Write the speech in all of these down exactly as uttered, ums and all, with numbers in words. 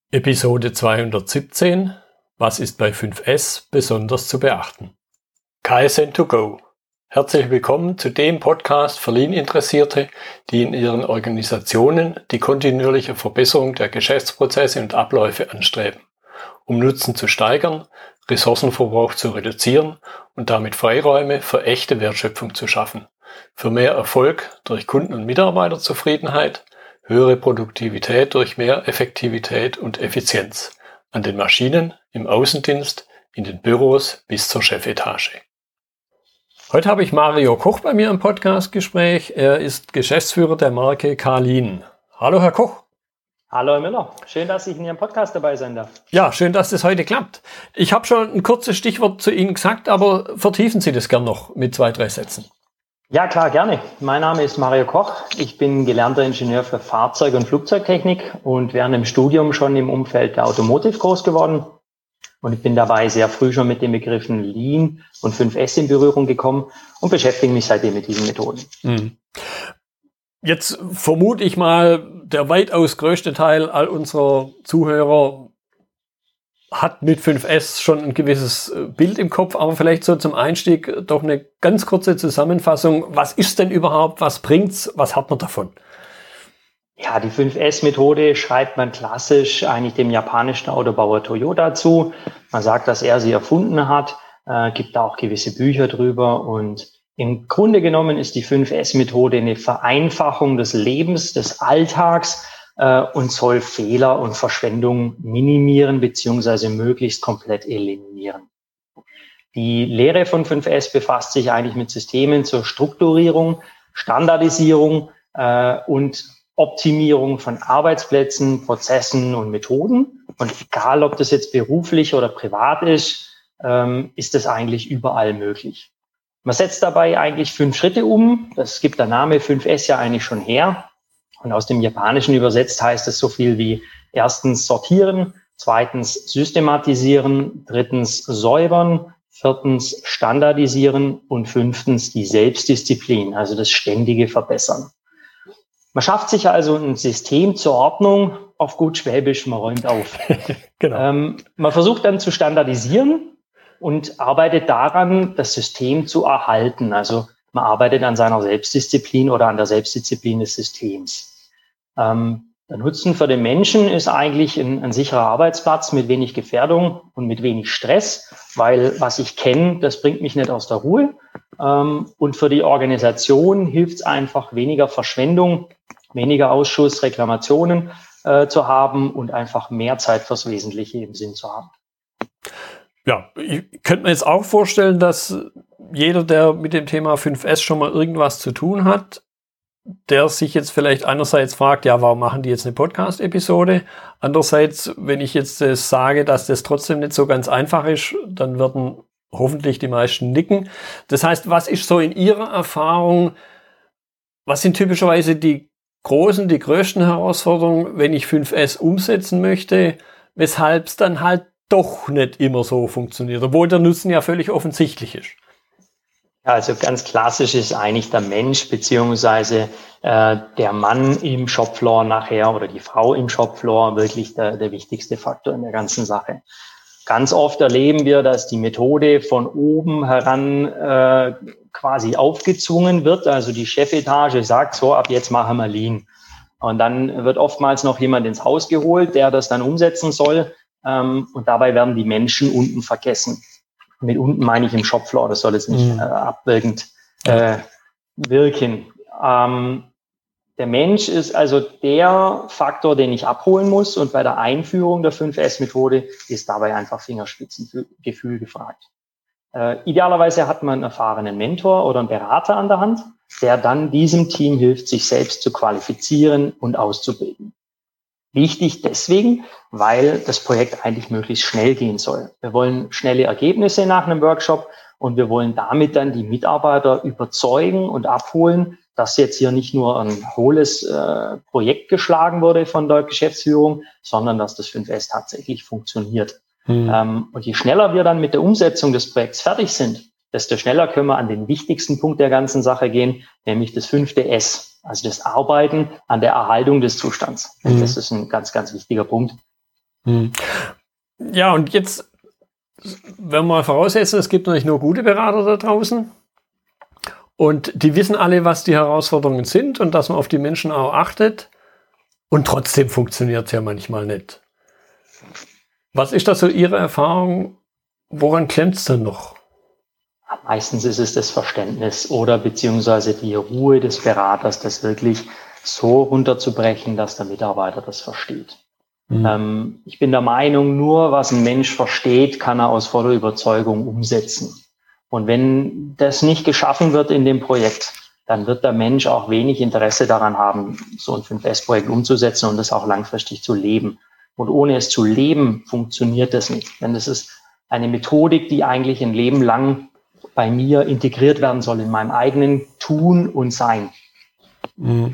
Episode zweihundertsiebzehn. Was ist bei fünf S besonders zu beachten? Kaizen to go. Herzlich willkommen zu dem Podcast für Lean-Interessierte, die in ihren Organisationen die kontinuierliche Verbesserung der Geschäftsprozesse und Abläufe anstreben, um Nutzen zu steigern, Ressourcenverbrauch zu reduzieren und damit Freiräume für echte Wertschöpfung zu schaffen, für mehr Erfolg durch Kunden- und Mitarbeiterzufriedenheit, höhere Produktivität durch mehr Effektivität und Effizienz an den Maschinen, im Außendienst, in den Büros bis zur Chefetage. Heute habe ich Mario Koch bei mir im Podcastgespräch. Er ist Geschäftsführer der Marke K-Lean. Hallo Herr Koch. Hallo Herr Müller, schön, dass ich in Ihrem Podcast dabei sein darf. Ja, schön, dass das heute klappt. Ich habe schon ein kurzes Stichwort zu Ihnen gesagt, aber vertiefen Sie das gern noch mit zwei, drei Sätzen. Ja, klar, gerne. Mein Name ist Mario Koch. Ich bin gelernter Ingenieur für Fahrzeug- und Flugzeugtechnik und während dem Studium schon im Umfeld der Automotive groß geworden. Und ich bin dabei sehr früh schon mit den Begriffen Lean und fünf S in Berührung gekommen und beschäftige mich seitdem mit diesen Methoden. Mhm. Jetzt vermute ich mal, der weitaus größte Teil all unserer Zuhörer hat mit fünf S schon ein gewisses Bild im Kopf, aber vielleicht so zum Einstieg doch eine ganz kurze Zusammenfassung. Was ist denn überhaupt, was bringt's, was hat man davon? Ja, die fünf S-Methode schreibt man klassisch eigentlich dem japanischen Autobauer Toyota zu. Man sagt, dass er sie erfunden hat, äh, gibt da auch gewisse Bücher drüber und im Grunde genommen ist die fünf S-Methode eine Vereinfachung des Lebens, des Alltags, und soll Fehler und Verschwendung minimieren bzw. möglichst komplett eliminieren. Die Lehre von fünf S befasst sich eigentlich mit Systemen zur Strukturierung, Standardisierung äh, und Optimierung von Arbeitsplätzen, Prozessen und Methoden. Und egal, ob das jetzt beruflich oder privat ist, ähm, ist das eigentlich überall möglich. Man setzt dabei eigentlich fünf Schritte um. Das gibt der Name fünf S ja eigentlich schon her. Und aus dem Japanischen übersetzt heißt es so viel wie erstens sortieren, zweitens systematisieren, drittens säubern, viertens standardisieren und fünftens die Selbstdisziplin, also das ständige Verbessern. Man schafft sich also ein System zur Ordnung, auf gut Schwäbisch, man räumt auf. Genau. Ähm, man versucht dann zu standardisieren und arbeitet daran, das System zu erhalten, also man arbeitet an seiner Selbstdisziplin oder an der Selbstdisziplin des Systems. Ähm, der Nutzen für den Menschen ist eigentlich ein, ein sicherer Arbeitsplatz mit wenig Gefährdung und mit wenig Stress, weil was ich kenne, das bringt mich nicht aus der Ruhe. Ähm, und für die Organisation hilft es einfach, weniger Verschwendung, weniger Ausschuss, Reklamationen äh, zu haben und einfach mehr Zeit fürs Wesentliche im Sinn zu haben. Ja, ich könnte mir jetzt auch vorstellen, dass jeder, der mit dem Thema fünf S schon mal irgendwas zu tun hat, der sich jetzt vielleicht einerseits fragt, ja, warum machen die jetzt eine Podcast-Episode? Andererseits, wenn ich jetzt äh, sage, dass das trotzdem nicht so ganz einfach ist, dann werden hoffentlich die meisten nicken. Das heißt, was ist so in Ihrer Erfahrung, was sind typischerweise die großen, die größten Herausforderungen, wenn ich fünf S umsetzen möchte, weshalb es dann halt doch nicht immer so funktioniert, obwohl der Nutzen ja völlig offensichtlich ist? Also ganz klassisch ist eigentlich der Mensch beziehungsweise äh, der Mann im Shopfloor nachher oder die Frau im Shopfloor wirklich der, der wichtigste Faktor in der ganzen Sache. Ganz oft erleben wir, dass die Methode von oben heran äh, quasi aufgezwungen wird. Also die Chefetage sagt so, ab jetzt machen wir Lean. Und dann wird oftmals noch jemand ins Haus geholt, der das dann umsetzen soll. Ähm, und dabei werden die Menschen unten vergessen. Mit unten meine ich im Shopfloor, das soll jetzt nicht äh, abwirkend äh, wirken. Ähm, der Mensch ist also der Faktor, den ich abholen muss und bei der Einführung der fünf S-Methode ist dabei einfach Fingerspitzengefühl gefragt. Äh, idealerweise hat man einen erfahrenen Mentor oder einen Berater an der Hand, der dann diesem Team hilft, sich selbst zu qualifizieren und auszubilden. Wichtig deswegen, weil das Projekt eigentlich möglichst schnell gehen soll. Wir wollen schnelle Ergebnisse nach einem Workshop und wir wollen damit dann die Mitarbeiter überzeugen und abholen, dass jetzt hier nicht nur ein hohles äh, Projekt geschlagen wurde von der Geschäftsführung, sondern dass das fünf S tatsächlich funktioniert. Mhm. Ähm, und je schneller wir dann mit der Umsetzung des Projekts fertig sind, desto schneller können wir an den wichtigsten Punkt der ganzen Sache gehen, nämlich das fünfte S. Also das Arbeiten an der Erhaltung des Zustands. Mhm. Das ist ein ganz, ganz wichtiger Punkt. Hm. Ja, und jetzt, wenn wir mal voraussetzen, es gibt natürlich nur gute Berater da draußen und die wissen alle, was die Herausforderungen sind und dass man auf die Menschen auch achtet und trotzdem funktioniert es ja manchmal nicht. Was ist da so Ihre Erfahrung? Woran klemmt es dann noch? Meistens ist es das Verständnis oder beziehungsweise die Ruhe des Beraters, das wirklich so runterzubrechen, dass der Mitarbeiter das versteht. Mhm. Ähm, ich bin der Meinung, nur was ein Mensch versteht, kann er aus voller Überzeugung umsetzen. Und wenn das nicht geschaffen wird in dem Projekt, dann wird der Mensch auch wenig Interesse daran haben, so ein fünf S-Projekt umzusetzen und das auch langfristig zu leben. Und ohne es zu leben, funktioniert das nicht. Denn das ist eine Methodik, die eigentlich ein Leben lang bei mir integriert werden soll in meinem eigenen Tun und Sein. Mhm.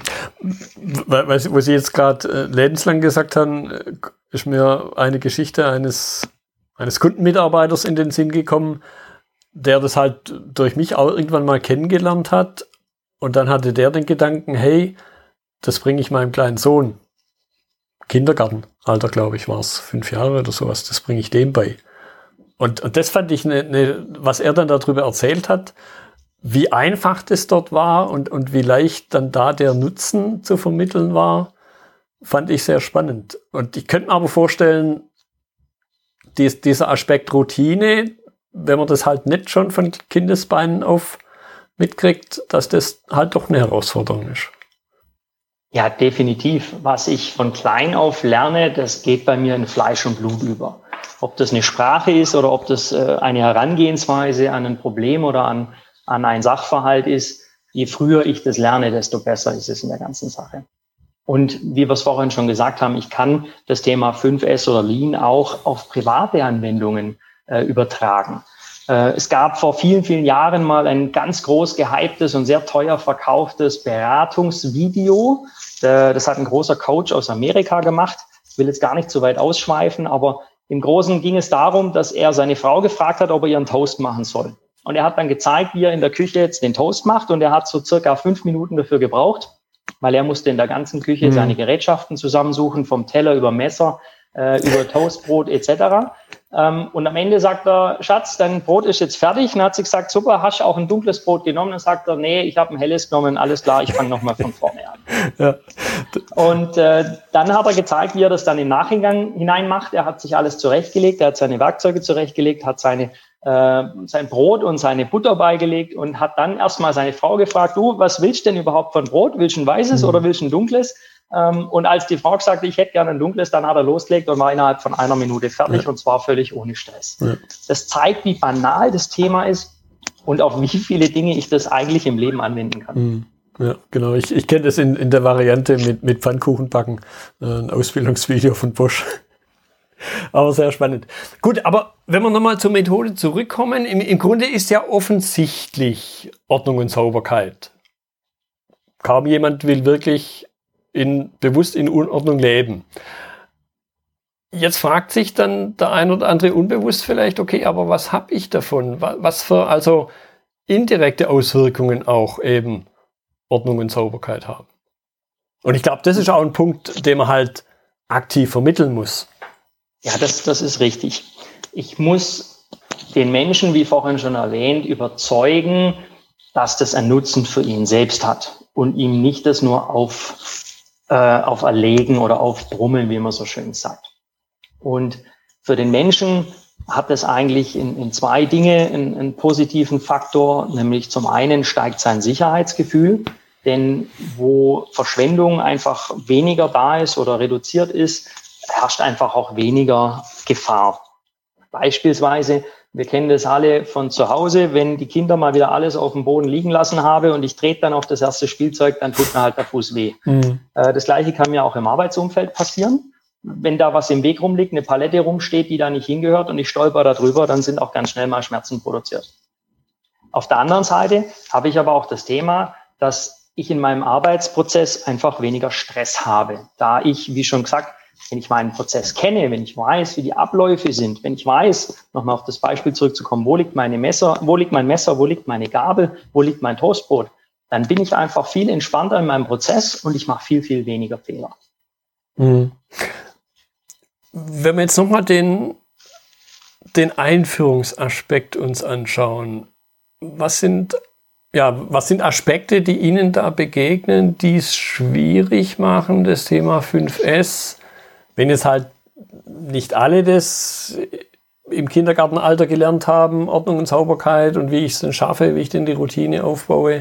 Was, was Sie jetzt gerade äh, lebenslang gesagt haben, ist mir eine Geschichte eines, eines Kundenmitarbeiters in den Sinn gekommen, der das halt durch mich auch irgendwann mal kennengelernt hat. Und dann hatte der den Gedanken, hey, das bringe ich meinem kleinen Sohn. Kindergartenalter, glaube ich, war es, fünf Jahre oder sowas, das bringe ich dem bei. Und, und das fand ich, ne, ne, was er dann darüber erzählt hat, wie einfach das dort war und, und wie leicht dann da der Nutzen zu vermitteln war, fand ich sehr spannend. Und ich könnte mir aber vorstellen, dies, dieser Aspekt Routine, wenn man das halt nicht schon von Kindesbeinen auf mitkriegt, dass das halt doch eine Herausforderung ist. Ja, definitiv. Was ich von klein auf lerne, das geht bei mir in Fleisch und Blut über. Ob das eine Sprache ist oder ob das äh, eine Herangehensweise an ein Problem oder an, an ein Sachverhalt ist, je früher ich das lerne, desto besser ist es in der ganzen Sache. Und wie wir es vorhin schon gesagt haben, ich kann das Thema fünf S oder Lean auch auf private Anwendungen äh, übertragen. Äh, es gab vor vielen, vielen Jahren mal ein ganz groß gehyptes und sehr teuer verkauftes Beratungsvideo. Äh, das hat ein großer Coach aus Amerika gemacht. Ich will jetzt gar nicht zu weit ausschweifen, aber im Großen ging es darum, dass er seine Frau gefragt hat, ob er ihren Toast machen soll. Und er hat dann gezeigt, wie er in der Küche jetzt den Toast macht. Und er hat so circa fünf Minuten dafür gebraucht, weil er musste in der ganzen Küche mhm. seine Gerätschaften zusammensuchen, vom Teller über Messer, äh, über Toastbrot et cetera. Ähm, und am Ende sagt er, Schatz, dein Brot ist jetzt fertig. Und dann hat sie gesagt, super, hast du auch ein dunkles Brot genommen? Dann sagt er, nee, ich habe ein helles genommen, alles klar, ich fange nochmal von vorne an. Ja. Und äh, dann hat er gezeigt, wie er das dann im Nachhinein hinein macht. Er hat sich alles zurechtgelegt, er hat seine Werkzeuge zurechtgelegt, hat seine äh, sein Brot und seine Butter beigelegt und hat dann erstmal seine Frau gefragt, du, was willst du denn überhaupt von Brot? Willst du ein weißes mhm. oder willst du ein dunkles? Ähm, und als die Frau gesagt hat, ich hätte gerne ein dunkles, dann hat er losgelegt und war innerhalb von einer Minute fertig ja. und zwar völlig ohne Stress. Ja. Das zeigt, wie banal das Thema ist und auf wie viele Dinge ich das eigentlich im Leben anwenden kann. Mhm. Ja, genau. Ich, ich kenne das in, in der Variante mit, mit Pfannkuchenbacken, äh, ein Ausbildungsvideo von Bosch. Aber sehr spannend. Gut, aber wenn wir nochmal zur Methode zurückkommen, im, im Grunde ist ja offensichtlich Ordnung und Sauberkeit. Kaum jemand will wirklich in, bewusst in Unordnung leben. Jetzt fragt sich dann der ein oder andere unbewusst vielleicht, okay, aber was habe ich davon? Was für also indirekte Auswirkungen auch eben Ordnung und Sauberkeit haben. Und ich glaube, das ist auch ein Punkt, den man halt aktiv vermitteln muss. Ja, das, das ist richtig. Ich muss den Menschen, wie vorhin schon erwähnt, überzeugen, dass das einen Nutzen für ihn selbst hat und ihm nicht das nur auf, äh, auf erlegen oder aufbrummeln, wie man so schön sagt. Und für den Menschen hat es eigentlich in, in zwei Dinge einen, einen positiven Faktor, nämlich zum einen steigt sein Sicherheitsgefühl, denn wo Verschwendung einfach weniger da ist oder reduziert ist, herrscht einfach auch weniger Gefahr. Beispielsweise, wir kennen das alle von zu Hause, wenn die Kinder mal wieder alles auf dem Boden liegen lassen haben und ich trete dann auf das erste Spielzeug, dann tut mir halt der Fuß weh. Mhm. Das Gleiche kann mir auch im Arbeitsumfeld passieren. Wenn da was im Weg rumliegt, eine Palette rumsteht, die da nicht hingehört und ich stolper da drüber, dann sind auch ganz schnell mal Schmerzen produziert. Auf der anderen Seite habe ich aber auch das Thema, dass ich in meinem Arbeitsprozess einfach weniger Stress habe, da ich, wie schon gesagt, wenn ich meinen Prozess kenne, wenn ich weiß, wie die Abläufe sind, wenn ich weiß, nochmal auf das Beispiel zurückzukommen, wo liegt meine Messer, wo liegt mein Messer, wo liegt meine Gabel, wo liegt mein Toastbrot, dann bin ich einfach viel entspannter in meinem Prozess und ich mache viel, viel weniger Fehler. Mhm. Wenn wir jetzt nochmal den, den Einführungsaspekt uns anschauen, was sind, ja, was sind Aspekte, die Ihnen da begegnen, die es schwierig machen, das Thema fünf S, wenn jetzt halt nicht alle das im Kindergartenalter gelernt haben, Ordnung und Sauberkeit und wie ich es denn schaffe, wie ich denn die Routine aufbaue.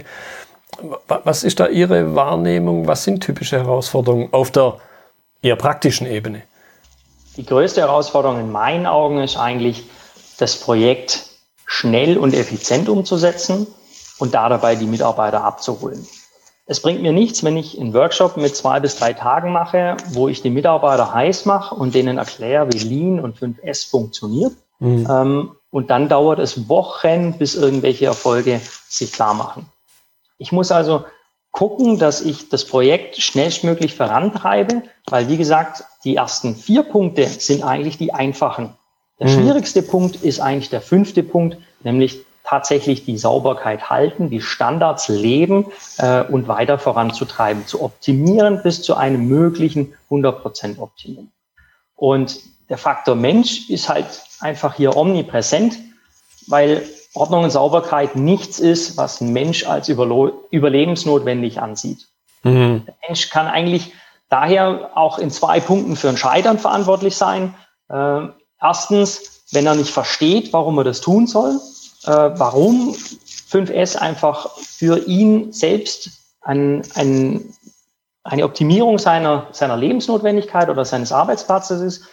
Was ist da Ihre Wahrnehmung? Was sind typische Herausforderungen auf der eher praktischen Ebene? Die größte Herausforderung in meinen Augen ist eigentlich, das Projekt schnell und effizient umzusetzen und da dabei die Mitarbeiter abzuholen. Es bringt mir nichts, wenn ich einen Workshop mit zwei bis drei Tagen mache, wo ich die Mitarbeiter heiß mache und denen erkläre, wie Lean und fünf S funktioniert. Mhm. Ähm, und dann dauert es Wochen, bis irgendwelche Erfolge sich klar machen. Ich muss also gucken, dass ich das Projekt schnellstmöglich vorantreibe, weil, wie gesagt, die ersten vier Punkte sind eigentlich die einfachen. Der mhm. schwierigste Punkt ist eigentlich der fünfte Punkt, nämlich tatsächlich die Sauberkeit halten, die Standards leben äh, und weiter voranzutreiben, zu optimieren bis zu einem möglichen hundert Prozent Optimum. Und der Faktor Mensch ist halt einfach hier omnipräsent, weil Ordnung und Sauberkeit nichts ist, was ein Mensch als überlo- überlebensnotwendig ansieht. Mhm. Der Mensch kann eigentlich daher auch in zwei Punkten für ein Scheitern verantwortlich sein. Äh, erstens, wenn er nicht versteht, warum er das tun soll, äh, warum fünf S einfach für ihn selbst ein, ein, eine Optimierung seiner, seiner Lebensnotwendigkeit oder seines Arbeitsplatzes ist.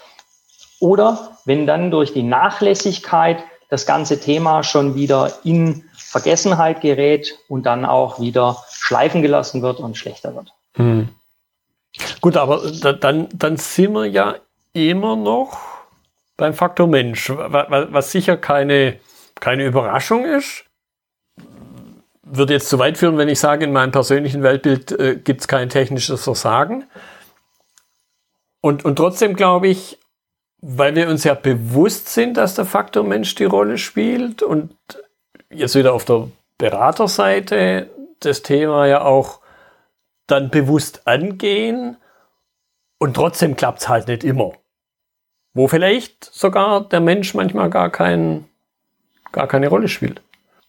Oder wenn dann durch die Nachlässigkeit das ganze Thema schon wieder in Vergessenheit gerät und dann auch wieder schleifen gelassen wird und schlechter wird. Hm. Gut, aber da, dann, dann sind wir ja immer noch beim Faktor Mensch, was sicher keine, keine Überraschung ist. Würde jetzt zu weit führen, wenn ich sage, in meinem persönlichen Weltbild äh, gibt es kein technisches Versagen. Und, und trotzdem glaube ich, weil wir uns ja bewusst sind, dass der Faktor Mensch die Rolle spielt und jetzt wieder auf der Beraterseite das Thema ja auch dann bewusst angehen und trotzdem klappt es halt nicht immer. Wo vielleicht sogar der Mensch manchmal gar, kein, gar keine Rolle spielt.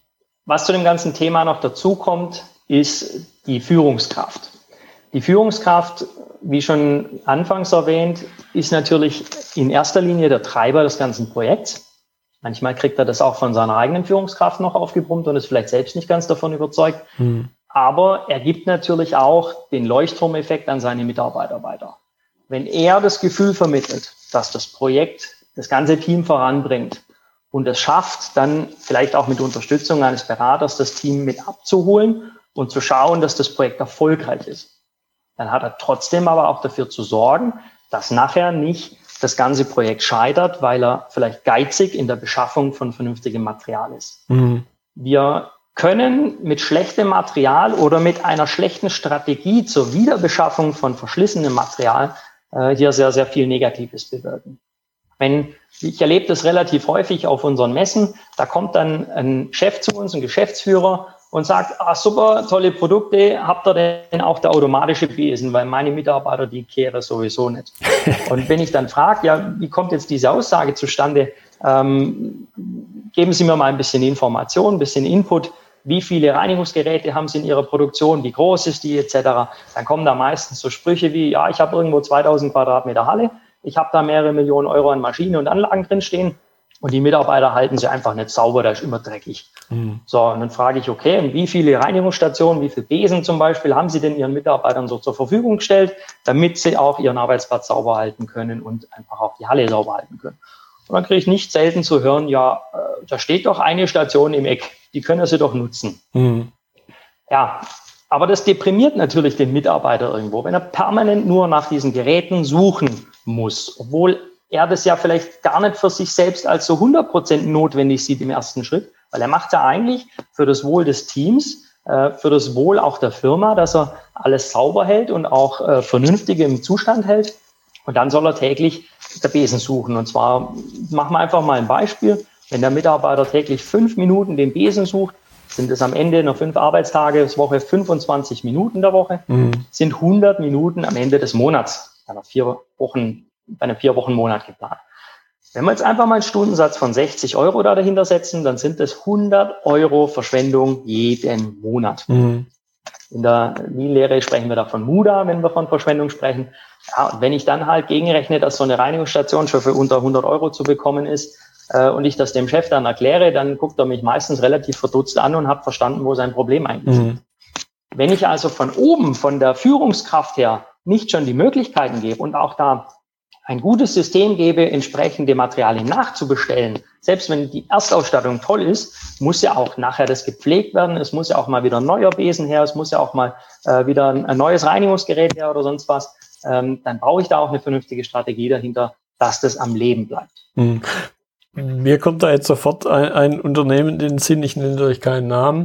Was zu dem ganzen Thema noch dazu kommt, ist die Führungskraft. Die Führungskraft, wie schon anfangs erwähnt, ist natürlich in erster Linie der Treiber des ganzen Projekts. Manchmal kriegt er das auch von seiner eigenen Führungskraft noch aufgebrummt und ist vielleicht selbst nicht ganz davon überzeugt. Hm. Aber er gibt natürlich auch den Leuchtturmeffekt an seine Mitarbeiter weiter. Wenn er das Gefühl vermittelt, dass das Projekt das ganze Team voranbringt und es schafft, dann vielleicht auch mit Unterstützung eines Beraters das Team mit abzuholen und zu schauen, dass das Projekt erfolgreich ist, dann hat er trotzdem aber auch dafür zu sorgen, dass nachher nicht das ganze Projekt scheitert, weil er vielleicht geizig in der Beschaffung von vernünftigem Material ist. Mhm. Wir können mit schlechtem Material oder mit einer schlechten Strategie zur Wiederbeschaffung von verschlissenem Material äh, hier sehr, sehr viel Negatives bewirken. Wenn, ich erlebe das relativ häufig auf unseren Messen, da kommt dann ein Chef zu uns, ein Geschäftsführer, und sagt, ah, super, tolle Produkte, habt ihr denn auch der automatische Besen, weil meine Mitarbeiter, die kehren sowieso nicht. Und wenn ich dann frage, ja, wie kommt jetzt diese Aussage zustande, ähm, geben Sie mir mal ein bisschen Information, ein bisschen Input, wie viele Reinigungsgeräte haben Sie in Ihrer Produktion, wie groß ist die et cetera. Dann kommen da meistens so Sprüche wie, ja, ich habe irgendwo zweitausend Quadratmeter Halle, ich habe da mehrere Millionen Euro an Maschinen und Anlagen drinstehen. Und die Mitarbeiter halten sie einfach nicht sauber, da ist immer dreckig. Mhm. So, und dann frage ich, okay, und wie viele Reinigungsstationen, wie viele Besen zum Beispiel haben Sie denn Ihren Mitarbeitern so zur Verfügung gestellt, damit sie auch ihren Arbeitsplatz sauber halten können und einfach auch die Halle sauber halten können? Und dann kriege ich nicht selten zu hören, ja, äh, da steht doch eine Station im Eck, die können Sie doch nutzen. Mhm. Ja, aber das deprimiert natürlich den Mitarbeiter irgendwo, wenn er permanent nur nach diesen Geräten suchen muss, obwohl er das ja vielleicht gar nicht für sich selbst als so hundert Prozent notwendig sieht im ersten Schritt, weil er macht ja eigentlich für das Wohl des Teams, äh, für das Wohl auch der Firma, dass er alles sauber hält und auch äh, vernünftig im Zustand hält. Und dann soll er täglich der Besen suchen. Und zwar, machen wir einfach mal ein Beispiel. Wenn der Mitarbeiter täglich fünf Minuten den Besen sucht, sind es am Ende einer fünf Arbeitstage-Woche fünfundzwanzig Minuten der Woche, mhm. sind hundert Minuten am Ende des Monats, einer vier Wochen bei einem vier Wochen Monat geplant. Wenn wir jetzt einfach mal einen Stundensatz von sechzig Euro da dahinter setzen, dann sind das hundert Euro Verschwendung jeden Monat. Mhm. In der Lean-Lehre sprechen wir da von Muda, wenn wir von Verschwendung sprechen. Ja, und wenn ich dann halt gegenrechne, dass so eine Reinigungsstation schon für unter hundert Euro zu bekommen ist äh, und ich das dem Chef dann erkläre, dann guckt er mich meistens relativ verdutzt an und hat verstanden, wo sein Problem eigentlich Mhm. ist. Wenn ich also von oben, von der Führungskraft her, nicht schon die Möglichkeiten gebe und auch da ein gutes System gebe, entsprechende Materialien nachzubestellen, selbst wenn die Erstausstattung toll ist, muss ja auch nachher das gepflegt werden, es muss ja auch mal wieder ein neuer Besen her, es muss ja auch mal äh, wieder ein, ein neues Reinigungsgerät her oder sonst was, ähm, dann brauche ich da auch eine vernünftige Strategie dahinter, dass das am Leben bleibt. Hm. Mir kommt da jetzt sofort ein, ein Unternehmen in den Sinn, ich nenne euch keinen Namen,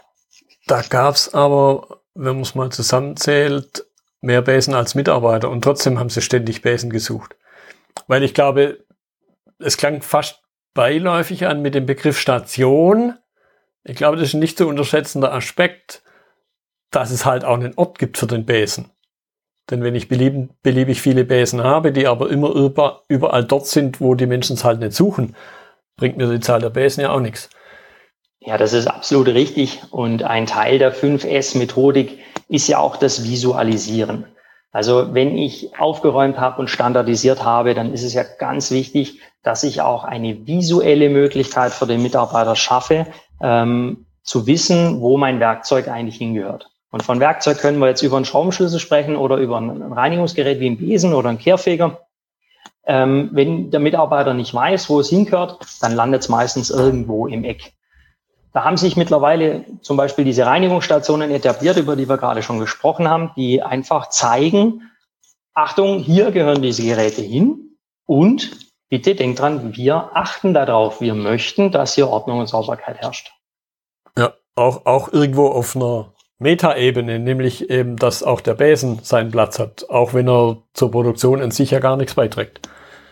da gab's aber, wenn man es mal zusammenzählt, mehr Besen als Mitarbeiter und trotzdem haben sie ständig Besen gesucht. Weil ich glaube, es klang fast beiläufig an mit dem Begriff Station. Ich glaube, das ist ein nicht zu unterschätzender Aspekt, dass es halt auch einen Ort gibt für den Besen. Denn wenn ich beliebig, beliebig viele Besen habe, die aber immer über, überall dort sind, wo die Menschen es halt nicht suchen, bringt mir die Zahl der Besen ja auch nichts. Ja, das ist absolut richtig. Und ein Teil der fünf S Methodik ist ja auch das Visualisieren. Also wenn ich aufgeräumt habe und standardisiert habe, dann ist es ja ganz wichtig, dass ich auch eine visuelle Möglichkeit für den Mitarbeiter schaffe, ähm, zu wissen, wo mein Werkzeug eigentlich hingehört. Und von Werkzeug können wir jetzt über einen Schraubenschlüssel sprechen oder über ein Reinigungsgerät wie einen Besen oder einen Kehrfeger. Ähm, wenn der Mitarbeiter nicht weiß, wo es hingehört, dann landet es meistens irgendwo im Eck. Da haben sich mittlerweile zum Beispiel diese Reinigungsstationen etabliert, über die wir gerade schon gesprochen haben, die einfach zeigen, Achtung, hier gehören diese Geräte hin und bitte denkt dran, wir achten darauf, wir möchten, dass hier Ordnung und Sauberkeit herrscht. Ja, auch, auch irgendwo auf einer Metaebene, nämlich eben, dass auch der Besen seinen Platz hat, auch wenn er zur Produktion an sich ja gar nichts beiträgt.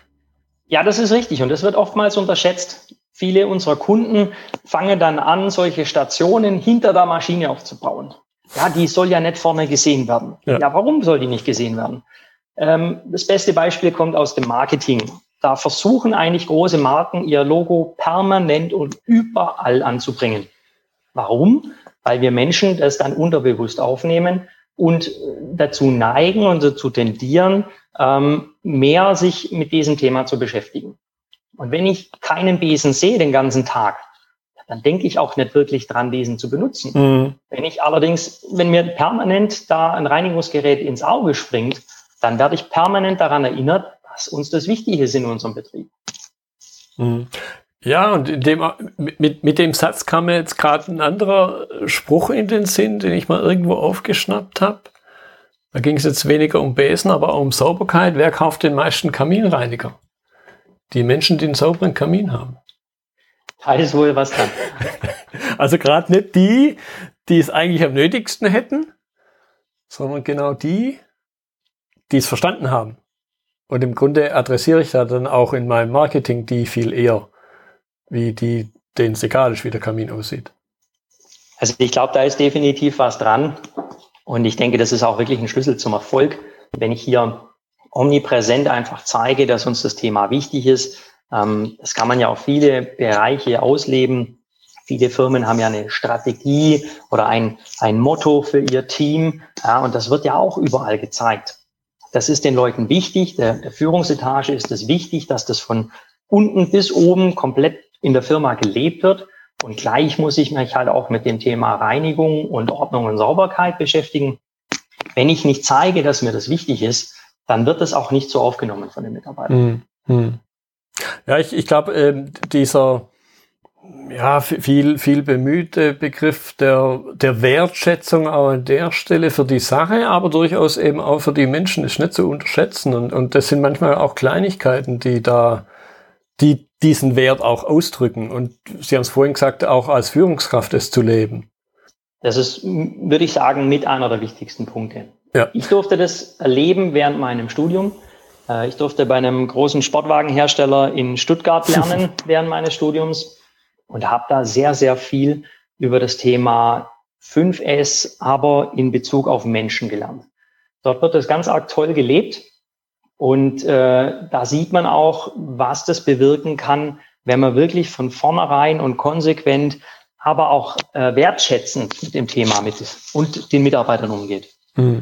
Ja, das ist richtig und das wird oftmals unterschätzt. Viele unserer Kunden fangen dann an, solche Stationen hinter der Maschine aufzubauen. Ja, die soll ja nicht vorne gesehen werden. Ja, ja warum soll die nicht gesehen werden? Ähm, das beste Beispiel kommt aus dem Marketing. Da versuchen eigentlich große Marken, ihr Logo permanent und überall anzubringen. Warum? Weil wir Menschen das dann unterbewusst aufnehmen und dazu neigen und dazu tendieren, ähm, mehr sich mit diesem Thema zu beschäftigen. Und wenn ich keinen Besen sehe den ganzen Tag, dann denke ich auch nicht wirklich dran, diesen zu benutzen. Mhm. Wenn ich allerdings, wenn mir permanent da ein Reinigungsgerät ins Auge springt, dann werde ich permanent daran erinnert, dass uns das wichtig ist in unserem Betrieb. Mhm. Ja, und in dem, mit, mit dem Satz kam mir jetzt gerade ein anderer Spruch in den Sinn, den ich mal irgendwo aufgeschnappt habe. Da ging es jetzt weniger um Besen, aber auch um Sauberkeit. Wer kauft den meisten Kaminreiniger? Die Menschen, die einen sauberen Kamin haben. Da ist wohl was dran. Also gerade nicht die, die es eigentlich am nötigsten hätten, sondern genau die, die es verstanden haben. Und im Grunde adressiere ich da dann auch in meinem Marketing die viel eher, wie die, denen es egal ist, wie der Kamin aussieht. Also ich glaube, da ist definitiv was dran. Und ich denke, das ist auch wirklich ein Schlüssel zum Erfolg, wenn ich hier omnipräsent einfach zeige, dass uns das Thema wichtig ist. Ähm, das kann man ja auf viele Bereiche ausleben. Viele Firmen haben ja eine Strategie oder ein, ein Motto für ihr Team. Ja, und das wird ja auch überall gezeigt. Das ist den Leuten wichtig. Der, der Führungsetage ist es wichtig, dass das von unten bis oben komplett in der Firma gelebt wird. Und gleich muss ich mich halt auch mit dem Thema Reinigung und Ordnung und Sauberkeit beschäftigen. Wenn ich nicht zeige, dass mir das wichtig ist, dann wird das auch nicht so aufgenommen von den Mitarbeitern. Hm. Ja, ich, ich glaube, äh, dieser ja, viel, viel bemühte Begriff der, der Wertschätzung auch an der Stelle für die Sache, aber durchaus eben auch für die Menschen ist nicht zu unterschätzen. Und, und das sind manchmal auch Kleinigkeiten, die da, die diesen Wert auch ausdrücken. Und Sie haben es vorhin gesagt, auch als Führungskraft es zu leben. Das ist, würde ich sagen, mit einer der wichtigsten Punkte. Ja. Ich durfte das erleben während meinem Studium. Ich durfte bei einem großen Sportwagenhersteller in Stuttgart lernen während meines Studiums und habe da sehr, sehr viel über das Thema fünf S, aber in Bezug auf Menschen gelernt. Dort wird das ganz arg toll gelebt. Und äh, da sieht man auch, was das bewirken kann, wenn man wirklich von vornherein und konsequent, aber auch äh, wertschätzend mit dem Thema mit und den Mitarbeitern umgeht. Hm.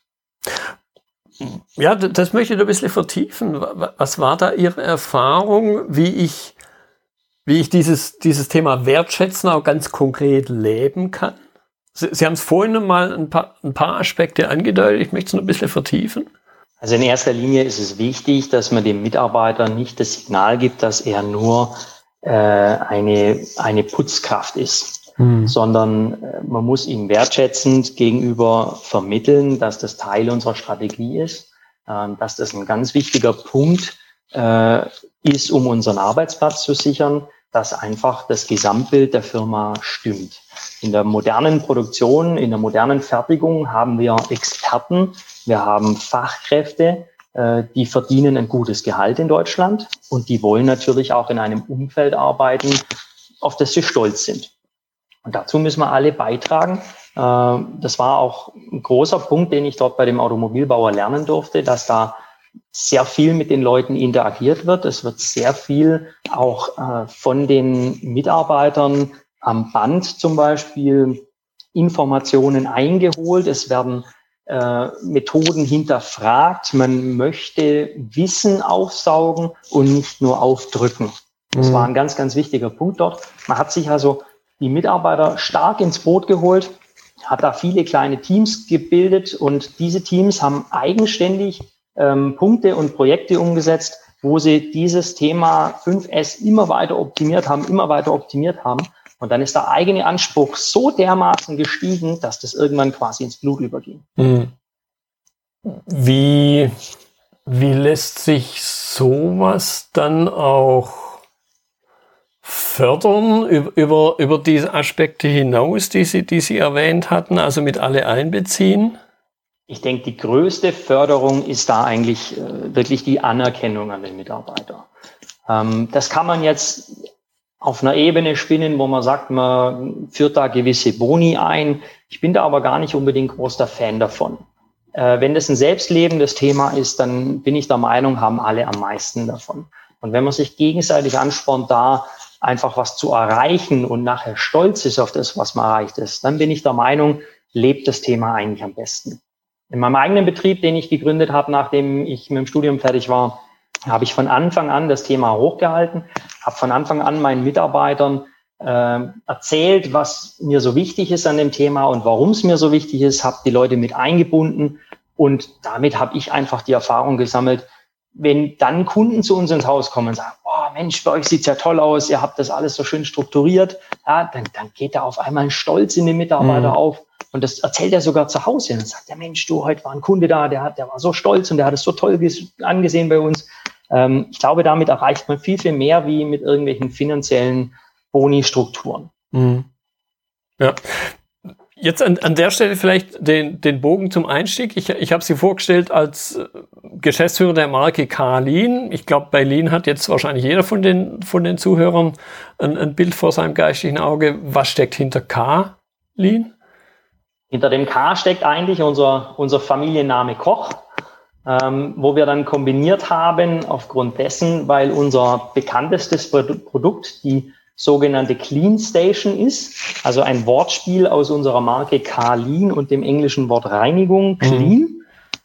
Ja, das möchte ich ein bisschen vertiefen. Was war da Ihre Erfahrung, wie ich, wie ich dieses, dieses Thema Wertschätzen auch ganz konkret leben kann? Sie, Sie haben es vorhin mal ein paar, ein paar Aspekte angedeutet. Ich möchte es noch ein bisschen vertiefen. Also in erster Linie ist es wichtig, dass man dem Mitarbeiter nicht das Signal gibt, dass er nur äh, eine, eine Putzkraft ist, hm. sondern äh, man muss ihm wertschätzend gegenüber vermitteln, dass das Teil unserer Strategie ist, äh, dass das ein ganz wichtiger Punkt äh, ist, um unseren Arbeitsplatz zu sichern, dass einfach das Gesamtbild der Firma stimmt. In der modernen Produktion, in der modernen Fertigung haben wir Experten, wir haben Fachkräfte, äh, die verdienen ein gutes Gehalt in Deutschland und die wollen natürlich auch in einem Umfeld arbeiten, auf das sie stolz sind. Und dazu müssen wir alle beitragen. Äh, das war auch ein großer Punkt, den ich dort bei dem Automobilbauer lernen durfte, dass da sehr viel mit den Leuten interagiert wird. Es wird sehr viel auch äh, von den Mitarbeitern am Band zum Beispiel Informationen eingeholt. Es werden äh, Methoden hinterfragt. Man möchte Wissen aufsaugen und nicht nur aufdrücken. Das mhm. war ein ganz, ganz wichtiger Punkt dort. Man hat sich also die Mitarbeiter stark ins Boot geholt, hat da viele kleine Teams gebildet und diese Teams haben eigenständig ähm, Punkte und Projekte umgesetzt, wo sie dieses Thema fünf S immer weiter optimiert haben, immer weiter optimiert haben. Und dann ist der eigene Anspruch so dermaßen gestiegen, dass das irgendwann quasi ins Blut überging. Wie, wie lässt sich sowas dann auch fördern über, über, über diese Aspekte hinaus, die Sie, die Sie erwähnt hatten, also mit alle einbeziehen? Ich denke, die größte Förderung ist da eigentlich äh, wirklich die Anerkennung an den Mitarbeiter. Ähm, das kann man jetzt auf einer Ebene spinnen, wo man sagt, man führt da gewisse Boni ein. Ich bin da aber gar nicht unbedingt großer Fan davon. Äh, wenn das ein selbstlebendes Thema ist, dann bin ich der Meinung, haben alle am meisten davon. Und wenn man sich gegenseitig anspornt, da einfach was zu erreichen und nachher stolz ist auf das, was man erreicht ist, dann bin ich der Meinung, lebt das Thema eigentlich am besten. In meinem eigenen Betrieb, den ich gegründet habe, nachdem ich mit dem Studium fertig war, habe ich von Anfang an das Thema hochgehalten, habe von Anfang an meinen Mitarbeitern äh, erzählt, was mir so wichtig ist an dem Thema und warum es mir so wichtig ist, habe die Leute mit eingebunden und damit habe ich einfach die Erfahrung gesammelt, wenn dann Kunden zu uns ins Haus kommen und sagen, oh Mensch, bei euch sieht's ja toll aus, ihr habt das alles so schön strukturiert, ja, dann, dann geht da auf einmal ein Stolz in den Mitarbeiter mhm. auf. Und das erzählt er sogar zu Hause. Und dann sagt der Mensch, du, heute war ein Kunde da, der hat, der war so stolz und der hat es so toll angesehen bei uns. Ähm, ich glaube, damit erreicht man viel, viel mehr wie mit irgendwelchen finanziellen Boni-Strukturen. Mhm. Ja. Jetzt an, an der Stelle vielleicht den, den Bogen zum Einstieg. Ich, ich habe Sie vorgestellt als Geschäftsführer der Marke K-Lean. Ich glaube, bei Lean hat jetzt wahrscheinlich jeder von den, von den Zuhörern ein, ein Bild vor seinem geistigen Auge. Was steckt hinter K-Lean? Hinter dem K steckt eigentlich unser, unser Familienname Koch, ähm, wo wir dann kombiniert haben aufgrund dessen, weil unser bekanntestes Produkt die sogenannte Clean Station ist, also ein Wortspiel aus unserer Marke K-Lean und dem englischen Wort Reinigung, Clean. Mhm.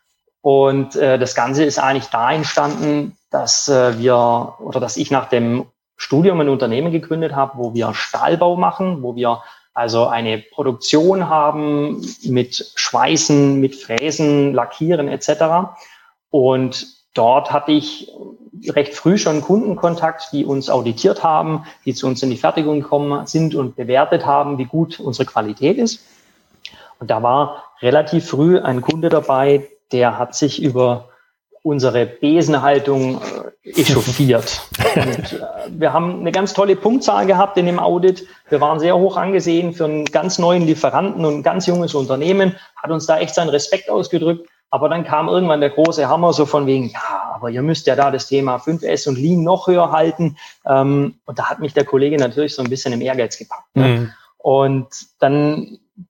Und äh, das Ganze ist eigentlich da entstanden, dass äh, wir oder dass ich nach dem Studium ein Unternehmen gegründet habe, wo wir Stahlbau machen, wo wir also eine Produktion haben mit Schweißen, mit Fräsen, Lackieren et cetera. Und dort hatte ich recht früh schon Kundenkontakt, die uns auditiert haben, die zu uns in die Fertigung gekommen sind und bewertet haben, wie gut unsere Qualität ist. Und da war relativ früh ein Kunde dabei, der hat sich über unsere Besenhaltung äh, echauffiert. Und, äh, wir haben eine ganz tolle Punktzahl gehabt in dem Audit. Wir waren sehr hoch angesehen für einen ganz neuen Lieferanten und ein ganz junges Unternehmen, hat uns da echt seinen Respekt ausgedrückt. Aber dann kam irgendwann der große Hammer so von wegen, ja, aber ihr müsst ja da das Thema fünf S und Lean noch höher halten. Ähm, und da hat mich der Kollege natürlich so ein bisschen im Ehrgeiz gepackt. Ne? Mhm. Und dann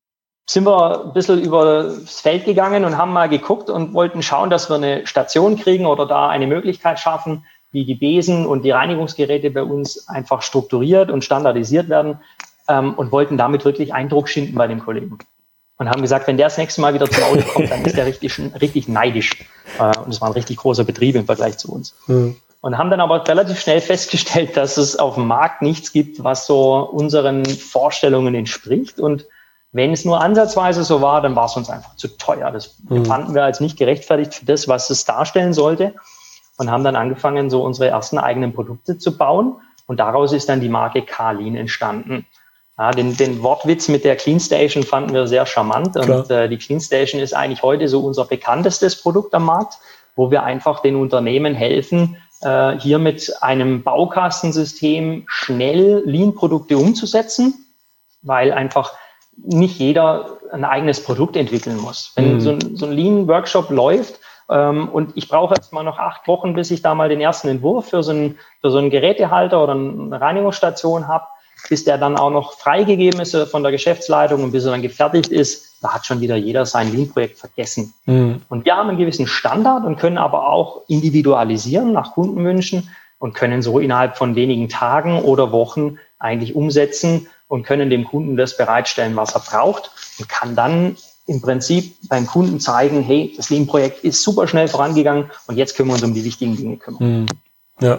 sind wir ein bisschen übers Feld gegangen und haben mal geguckt und wollten schauen, dass wir eine Station kriegen oder da eine Möglichkeit schaffen, wie die Besen und die Reinigungsgeräte bei uns einfach strukturiert und standardisiert werden, ähm, und wollten damit wirklich Eindruck schinden bei den Kollegen. Und haben gesagt, wenn der das nächste Mal wieder zum Auto kommt, dann ist der richtig, richtig neidisch. Äh, und es war ein richtig großer Betrieb im Vergleich zu uns. Mhm. Und haben dann aber relativ schnell festgestellt, dass es auf dem Markt nichts gibt, was so unseren Vorstellungen entspricht. Und wenn es nur ansatzweise so war, dann war es uns einfach zu teuer. Das mhm. fanden wir als nicht gerechtfertigt für das, was es darstellen sollte. Und haben dann angefangen, so unsere ersten eigenen Produkte zu bauen. Und daraus ist dann die Marke Carlin entstanden. Ja, den, den Wortwitz mit der Clean Station fanden wir sehr charmant. Klar. Und äh, die Clean Station ist eigentlich heute so unser bekanntestes Produkt am Markt, wo wir einfach den Unternehmen helfen, äh, hier mit einem Baukastensystem schnell Lean-Produkte umzusetzen, weil einfach nicht jeder ein eigenes Produkt entwickeln muss. Wenn mhm. so ein, so ein Lean-Workshop läuft, ähm, und ich brauche jetzt mal noch acht Wochen, bis ich da mal den ersten Entwurf für so einen, für so einen Gerätehalter oder eine Reinigungsstation habe, bis der dann auch noch freigegeben ist von der Geschäftsleitung und bis er dann gefertigt ist, da hat schon wieder jeder sein Lean-Projekt vergessen. Mhm. Und wir haben einen gewissen Standard und können aber auch individualisieren nach Kundenwünschen und können so innerhalb von wenigen Tagen oder Wochen eigentlich umsetzen und können dem Kunden das bereitstellen, was er braucht und kann dann im Prinzip beim Kunden zeigen, hey, das Lean-Projekt ist super schnell vorangegangen und jetzt können wir uns um die wichtigen Dinge kümmern. Mhm. Ja.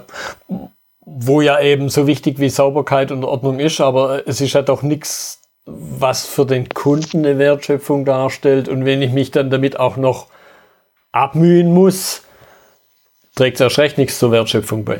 Wo ja eben so wichtig wie Sauberkeit und Ordnung ist, aber es ist ja doch nichts, was für den Kunden eine Wertschöpfung darstellt. Und wenn ich mich dann damit auch noch abmühen muss, trägt es erst recht nichts zur Wertschöpfung bei.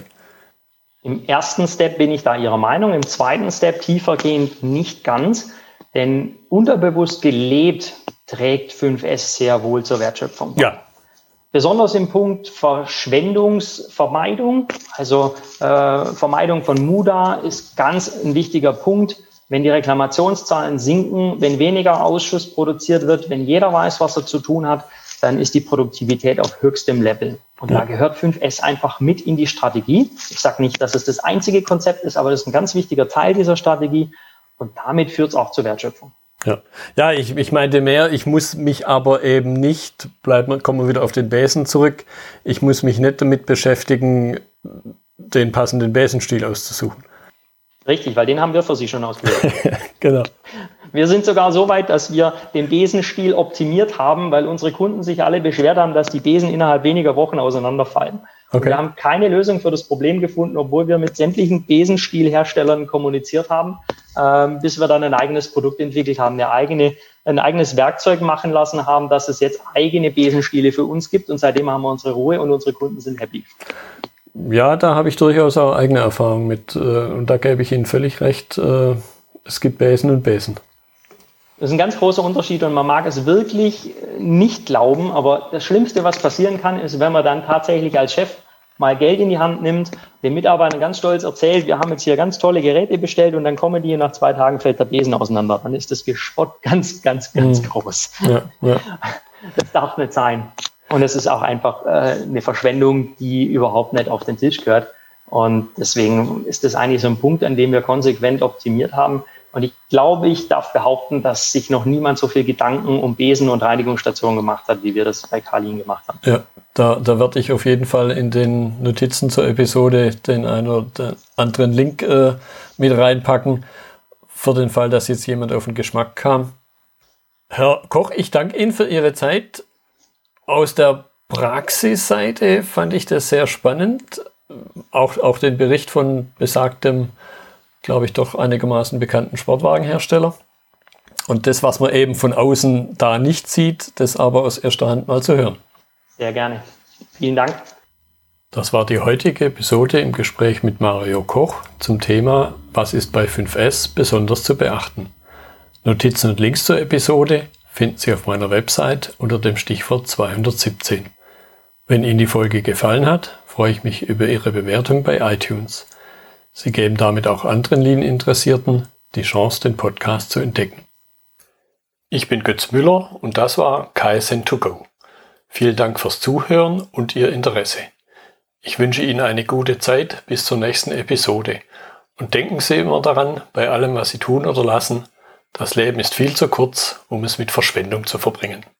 Im ersten Step bin ich da Ihrer Meinung, im zweiten Step tiefergehend nicht ganz, denn unterbewusst gelebt trägt fünf S sehr wohl zur Wertschöpfung bei. Ja. Besonders im Punkt Verschwendungsvermeidung, also äh, Vermeidung von Muda ist ganz ein wichtiger Punkt. Wenn die Reklamationszahlen sinken, wenn weniger Ausschuss produziert wird, wenn jeder weiß, was er zu tun hat, dann ist die Produktivität auf höchstem Level. Und ja. da gehört fünf S einfach mit in die Strategie. Ich sage nicht, dass es das einzige Konzept ist, aber das ist ein ganz wichtiger Teil dieser Strategie. Und damit führt es auch zur Wertschöpfung. Ja, ja ich, ich meinte mehr, ich muss mich aber eben nicht, bleiben, kommen wir wieder auf den Besen zurück, ich muss mich nicht damit beschäftigen, den passenden Besenstil auszusuchen. Richtig, weil den haben wir für Sie schon ausgewählt. Genau. Wir sind sogar so weit, dass wir den Besenstil optimiert haben, weil unsere Kunden sich alle beschwert haben, dass die Besen innerhalb weniger Wochen auseinanderfallen. Okay. Wir haben keine Lösung für das Problem gefunden, obwohl wir mit sämtlichen Besenstilherstellern kommuniziert haben, ähm, bis wir dann ein eigenes Produkt entwickelt haben, eine eigene, ein eigenes Werkzeug machen lassen haben, dass es jetzt eigene Besenstile für uns gibt. Und seitdem haben wir unsere Ruhe und unsere Kunden sind happy. Ja, da habe ich durchaus auch eigene Erfahrung mit. Und da gebe ich Ihnen völlig recht. Es gibt Besen und Besen. Das ist ein ganz großer Unterschied und man mag es wirklich nicht glauben, aber das Schlimmste, was passieren kann, ist, wenn man dann tatsächlich als Chef mal Geld in die Hand nimmt, den Mitarbeitern ganz stolz erzählt, wir haben jetzt hier ganz tolle Geräte bestellt und dann kommen die und nach zwei Tagen fällt der Besen auseinander. Dann ist das Gespott ganz, ganz, ganz mhm. groß. Ja, ja. Das darf nicht sein. Und es ist auch einfach äh, eine Verschwendung, die überhaupt nicht auf den Tisch gehört. Und deswegen ist das eigentlich so ein Punkt, an dem wir konsequent optimiert haben. Und ich glaube, ich darf behaupten, dass sich noch niemand so viel Gedanken um Besen und Reinigungsstationen gemacht hat, wie wir das bei Carlin gemacht haben. Ja, da, da werde ich auf jeden Fall in den Notizen zur Episode den einen oder anderen Link äh, mit reinpacken, für den Fall, dass jetzt jemand auf den Geschmack kam. Herr Koch, ich danke Ihnen für Ihre Zeit. Aus der Praxisseite fand ich das sehr spannend. Auch, auch den Bericht von besagtem, glaube ich, doch einigermaßen bekannten Sportwagenhersteller. Und das, was man eben von außen da nicht sieht, das aber aus erster Hand mal zu hören. Sehr gerne. Vielen Dank. Das war die heutige Episode im Gespräch mit Mario Koch zum Thema Was ist bei fünf S besonders zu beachten? Notizen und Links zur Episode finden Sie auf meiner Website unter dem Stichwort zweihundertsiebzehn. Wenn Ihnen die Folge gefallen hat, freue ich mich über Ihre Bewertung bei iTunes. Sie geben damit auch anderen Lean-Interessierten die Chance, den Podcast zu entdecken. Ich bin Götz Müller und das war K S N to go. Vielen Dank fürs Zuhören und Ihr Interesse. Ich wünsche Ihnen eine gute Zeit bis zur nächsten Episode und denken Sie immer daran, bei allem, was Sie tun oder lassen, Das Leben ist viel zu kurz, um es mit Verschwendung zu verbringen.